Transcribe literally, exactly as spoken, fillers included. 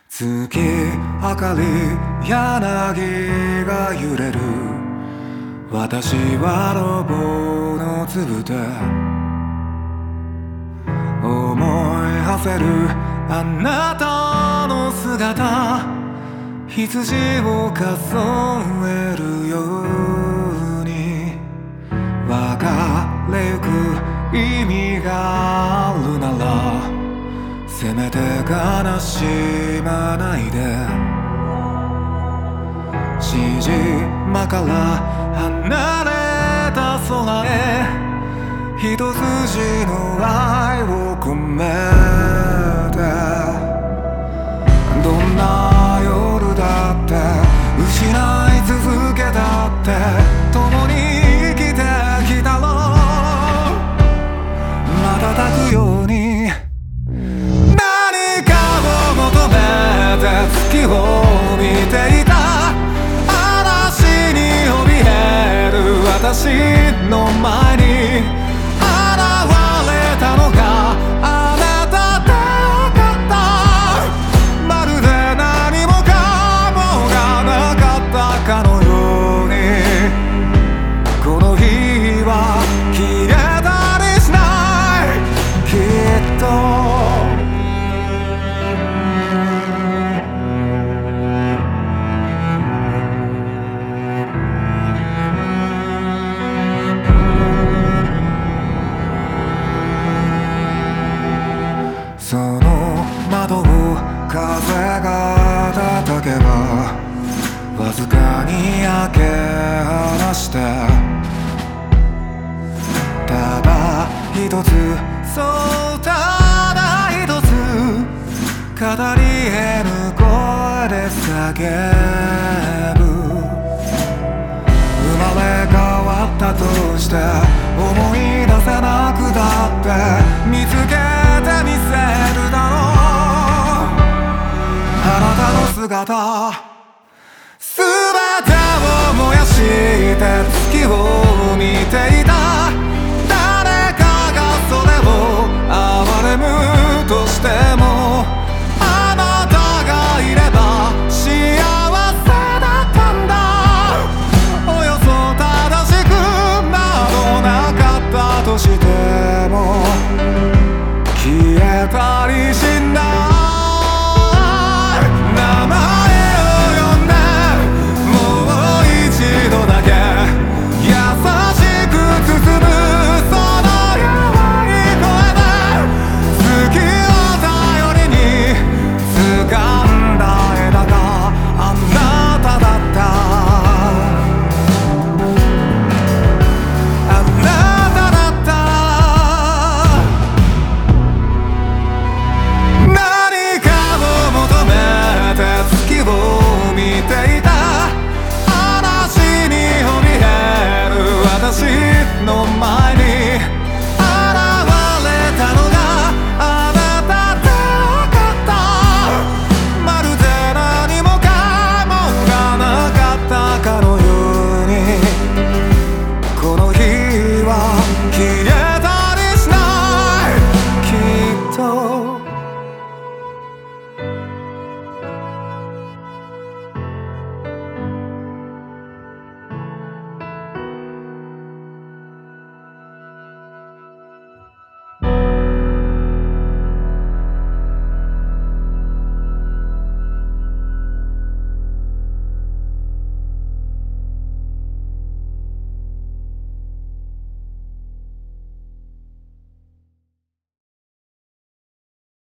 月明かり柳が揺れる。私はロボの粒で思い馳せるあなたの姿、羊を数えるように別れゆく意味があるなら、せめて悲しまないで。父島から離れた空へ一筋の愛を込めて、どんな夜だって失い続けたって共に生きてきたろう。瞬くように何かを求めて月を見ていた。嵐に怯える私の前に現れたのがあなたでよかった。まるで何もかもがなかったかのように、この日は消えたりしない、きっと。その窓を風が叩けばわずかに開け放して、ただ一つ、そうただ一つ語り得ぬ声で叫ぶ。生まれ変わったとして思い出せなくだって見つけてみせるだろう。あなたの姿、すべてを燃やして月を見ていた。誰かがそれを憐れむとしても